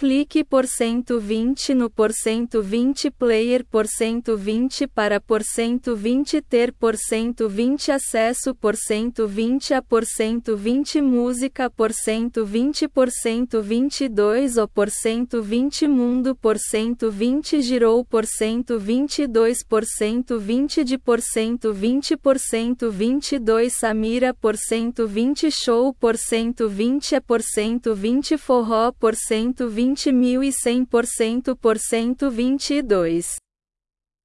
Clique por 120 no por 120 player por 120 para por 120 ter por 120 acesso por 120 a por 120 música por 120 por 122 ou por 120 mundo por 120 girou por 122 por 120 de por 120 por 122 Samira por 120 show por 120 é por 120 forró por 120.100% por 122.